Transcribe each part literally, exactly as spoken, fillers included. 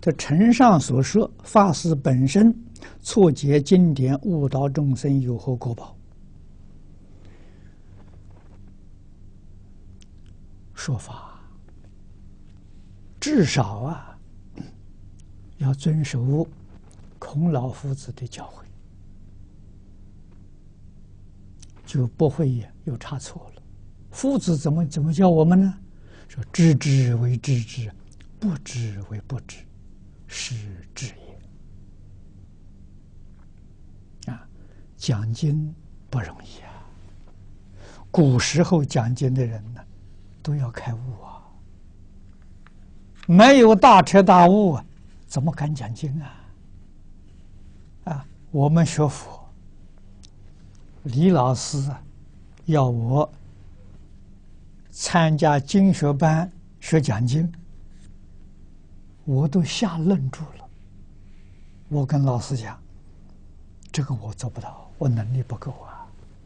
这承上所说，法师本身错解经典，误导众生，有何果报？说法至少啊，要遵守孔老夫子的教诲，就不会有差错了。夫子怎么怎么教我们呢？说知之为知之，不知为不知，是知也。啊，讲经不容易啊。古时候讲经的人呢，都要开悟啊，没有大彻大悟啊，怎么敢讲经啊？啊，我们学佛，李老师啊，要我参加经学班学讲经，我都吓愣住了。我跟老师讲，这个我做不到，我能力不够啊。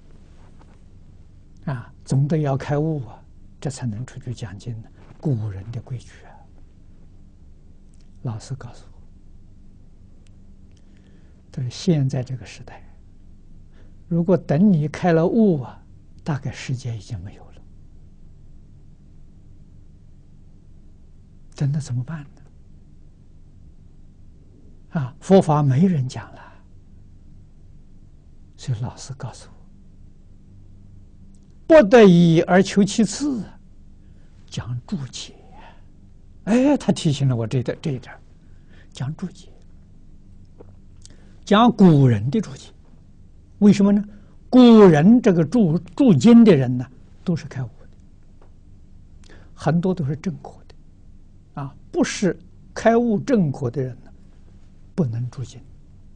啊，总得要开悟啊，这才能出去讲经呢。古人的规矩啊。老师告诉我，但是现在这个时代，如果等你开了悟啊，大概时间已经没有了。真的怎么办呢？啊，佛法没人讲了，所以老师告诉我，不得已而求其次，讲注解。哎，他提醒了我这点这一点，讲注解，讲古人的注解。为什么呢？古人这个注注经的人呢，都是开悟的，很多都是正果的，啊，不是开悟正果的人呢，不能注经。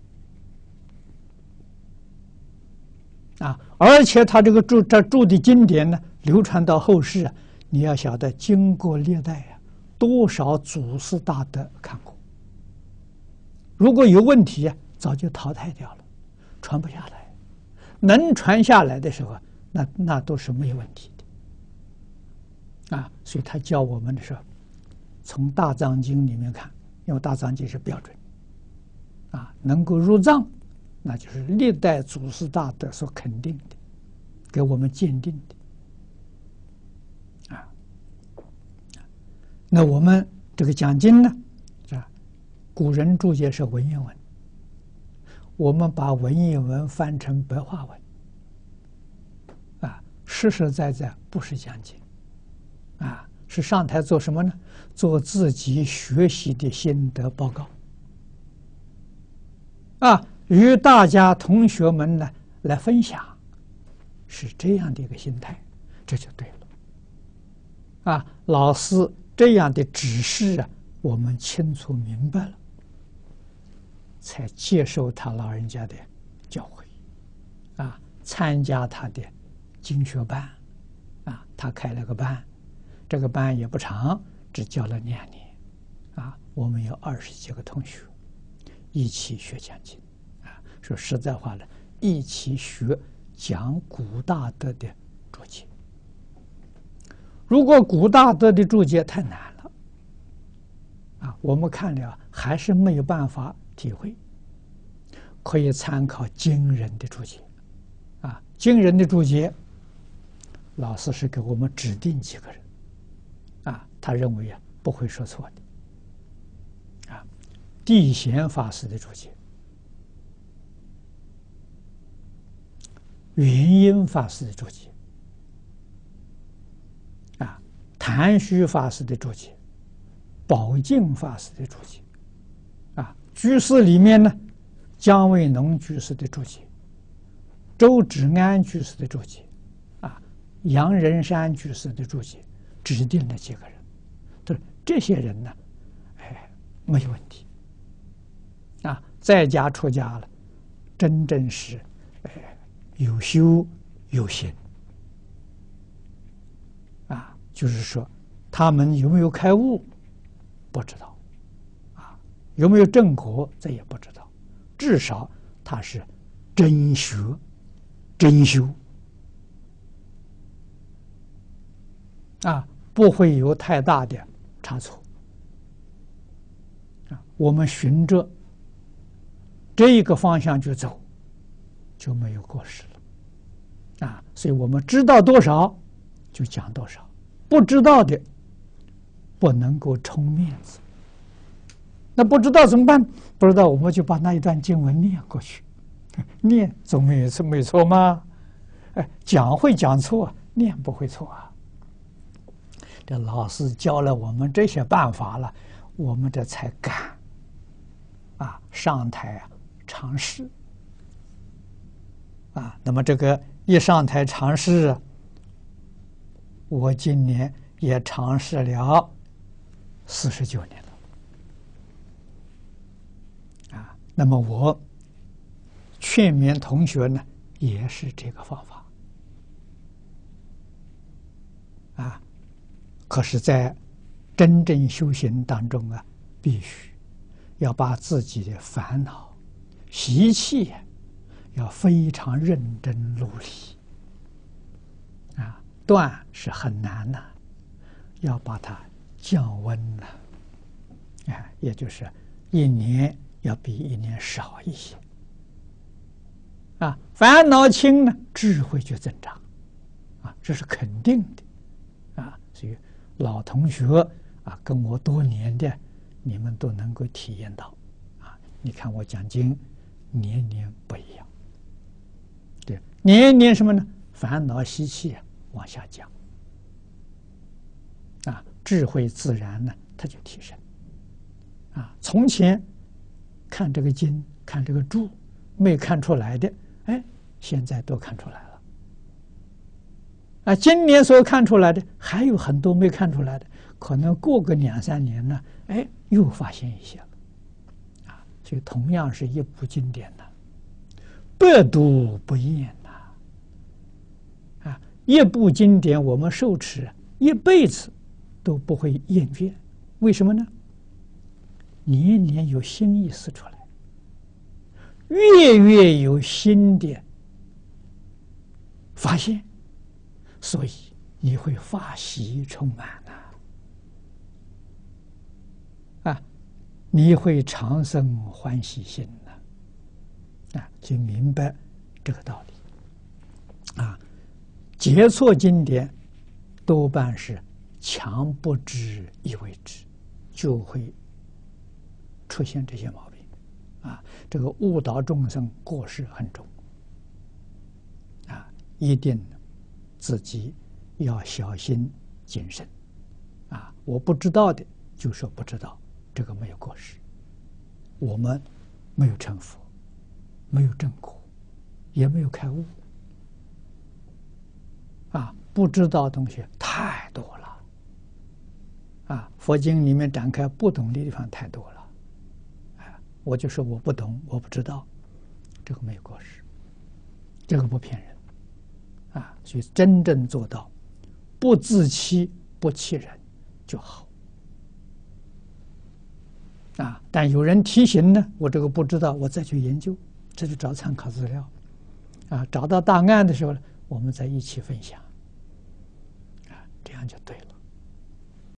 啊，而且他这个注这注的经典呢，流传到后世啊，你要晓得，经过历代啊，多少祖师大德看过，如果有问题啊，早就淘汰掉了，传不下来。能传下来的时候，那那都是没有问题的。啊，所以他教我们的时候，从大藏经里面看，因为大藏经是标准，啊，能够入藏。那就是历代祖师大德所肯定的，给我们鉴定的，啊，那我们这个讲经呢，是吧？古人注解是文言文，我们把文言文翻成白话文，啊，实实在在不是讲经，啊，是上台做什么呢？做自己学习的心得报告，啊。与大家同学们呢来分享，是这样的一个心态，这就对了。啊，老师这样的指示啊，我们清楚明白了，才接受他老人家的教诲，啊，参加他的经学班，啊，他开了个班，这个班也不长，只教了两年，啊，我们有二十几个同学一起学讲经。说实在话呢，一起学讲古大德的注解。如果古大德的注解太难了，啊，我们看了还是没有办法体会，可以参考经人的注解。啊，经人的注解，老师是给我们指定几个人，啊，他认为啊不会说错的。啊，地贤法师的注解。元音法师的注解，啊，谭虚法师的注解，宝镜法师的注解，啊，居士里面呢，姜维农居士的注解，周芷安居士的注解，啊，杨仁山居士的注解，指定了几个人，都是这些人呢，哎，没有问题，啊，在家出家了，真正是，哎。有修有行，啊，就是说，他们有没有开悟，不知道，啊，有没有正果，这也不知道，至少他是真学、真修，啊，不会有太大的差错，啊， 我们循着这一个方向去走，就没有过失了啊！所以我们知道多少就讲多少，不知道的不能够充面子。那不知道怎么办？不知道我们就把那一段经文念过去，念总没错没错吗？哎，讲会讲错，念不会错啊。这老师教了我们这些办法了，我们这才敢啊上台啊尝试啊。那么这个一上台尝试，我今年也尝试了四十九年了啊。那么我劝勉同学呢，也是这个方法啊。可是，在真正修行当中啊，必须要把自己的烦恼、习气要非常认真努力啊，断是很难的，要把它降温了，哎，也就是一年要比一年少一些啊。烦恼轻呢，智慧就增长啊，这是肯定的啊。所以老同学啊，跟我多年的，你们都能够体验到啊。你看我讲经，年年不一样，对，年年什么呢？烦恼习气啊往下降啊，智慧自然呢，它就提升啊。从前看这个经，看这个注，没看出来的，哎，现在都看出来了。啊，今年所看出来的还有很多没看出来的，可能过个两三年呢，哎，又发现一些了，啊，所以同样是一部经典呢，百读不厌呐，啊，一部经典我们受持一辈子都不会厌倦，为什么呢？年年有新意思出来，月月有新的发现。所以你会法喜充满呐，啊，你会长生欢喜心呐，啊，就明白这个道理，啊，结错经典多半是强不知以为知，就会出现这些毛病，啊，这个误导众生过失很重，啊，一定自己要小心谨慎啊！我不知道的就说不知道，这个没有过失。我们没有成佛，没有证果，也没有开悟啊！不知道的东西太多了啊！佛经里面展开不懂的地方太多了，啊！我就说我不懂，我不知道，这个没有过失，这个不骗人。啊，所以真正做到不自欺、不欺人就好。啊，但有人提醒呢，我这个不知道，我再去研究，这就找参考资料。啊，找到答案的时候呢，我们再一起分享。啊，这样就对了。